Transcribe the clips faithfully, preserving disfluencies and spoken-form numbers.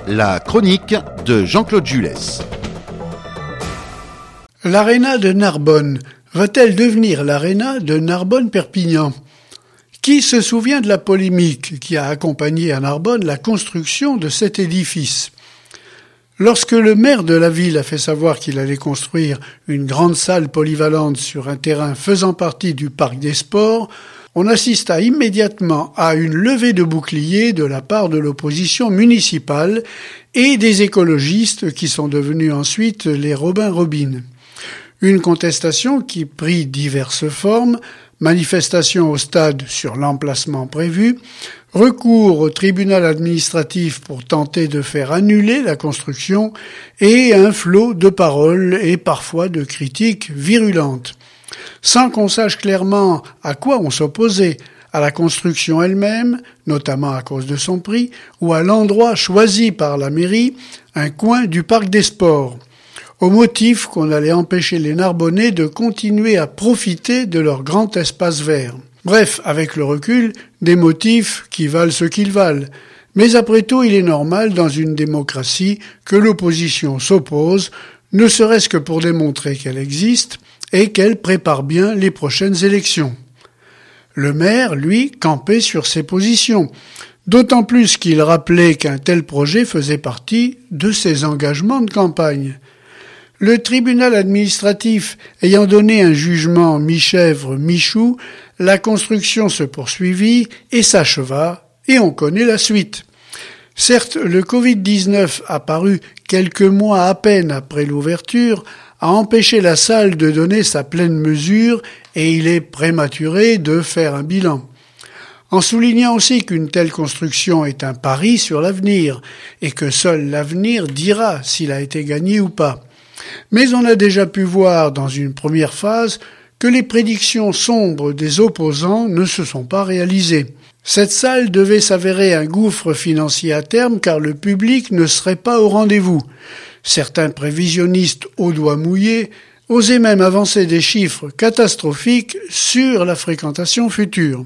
La chronique de Jean-Claude Jules. L'Arena de Narbonne va-t-elle devenir l'Arena de Narbonne-Perpignan ? Qui se souvient de la polémique qui a accompagné à Narbonne la construction de cet édifice ? Lorsque le maire de la ville a fait savoir qu'il allait construire une grande salle polyvalente sur un terrain faisant partie du parc des sports, on assista immédiatement à une levée de boucliers de la part de l'opposition municipale et des écologistes qui sont devenus ensuite les Robin Robine. Une contestation qui prit diverses formes: manifestation au stade sur l'emplacement prévu, recours au tribunal administratif pour tenter de faire annuler la construction et un flot de paroles et parfois de critiques virulentes. Sans qu'on sache clairement à quoi on s'opposait, à la construction elle-même, notamment à cause de son prix, ou à l'endroit choisi par la mairie, un coin du parc des sports, au motif qu'on allait empêcher les Narbonnais de continuer à profiter de leur grand espace vert. Bref, avec le recul, des motifs qui valent ce qu'ils valent. Mais après tout, il est normal dans une démocratie que l'opposition s'oppose, ne serait-ce que pour démontrer qu'elle existe et qu'elle prépare bien les prochaines élections. Le maire, lui, campait sur ses positions, d'autant plus qu'il rappelait qu'un tel projet faisait partie de ses engagements de campagne. Le tribunal administratif ayant donné un jugement mi-chèvre, mi-chou, la construction se poursuivit et s'acheva, et on connaît la suite. Certes, le covid dix-neuf, apparu quelques mois à peine après l'ouverture, a empêché la salle de donner sa pleine mesure et il est prématuré de faire un bilan. En soulignant aussi qu'une telle construction est un pari sur l'avenir et que seul l'avenir dira s'il a été gagné ou pas. Mais on a déjà pu voir dans une première phase que les prédictions sombres des opposants ne se sont pas réalisées. Cette salle devait s'avérer un gouffre financier à terme car le public ne serait pas au rendez-vous. Certains prévisionnistes aux doigts mouillés osaient même avancer des chiffres catastrophiques sur la fréquentation future.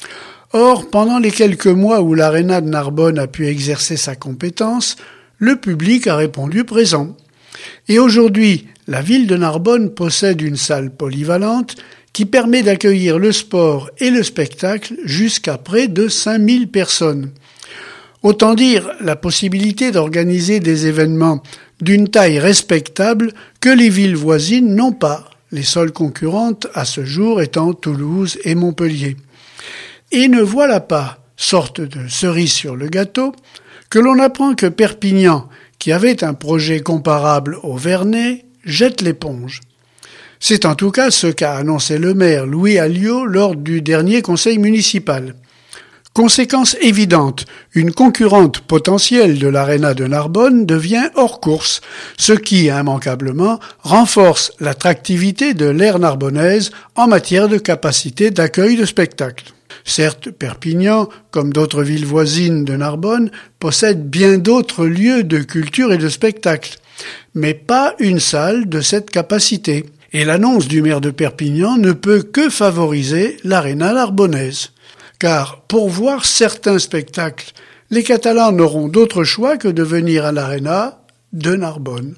Or, pendant les quelques mois où l'Arena de Narbonne a pu exercer sa compétence, le public a répondu présent. Et aujourd'hui, la ville de Narbonne possède une salle polyvalente qui permet d'accueillir le sport et le spectacle jusqu'à près de cinq mille personnes. Autant dire la possibilité d'organiser des événements d'une taille respectable que les villes voisines n'ont pas, les seules concurrentes à ce jour étant Toulouse et Montpellier. Et ne voilà pas, sorte de cerise sur le gâteau, que l'on apprend que Perpignan, qui avait un projet comparable au Vernet, jette l'éponge. C'est en tout cas ce qu'a annoncé le maire Louis Alliot lors du dernier conseil municipal. Conséquence évidente, une concurrente potentielle de l'Arena de Narbonne devient hors course, ce qui, immanquablement, renforce l'attractivité de l'aire narbonnaise en matière de capacité d'accueil de spectacles. Certes, Perpignan, comme d'autres villes voisines de Narbonne, possède bien d'autres lieux de culture et de spectacle, mais pas une salle de cette capacité. Et l'annonce du maire de Perpignan ne peut que favoriser l'Arena narbonnaise. Car pour voir certains spectacles, les Catalans n'auront d'autre choix que de venir à l'Arena de Narbonne.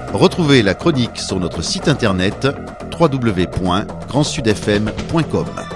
Retrouvez la chronique sur notre site internet w w w point grand sud f m point com.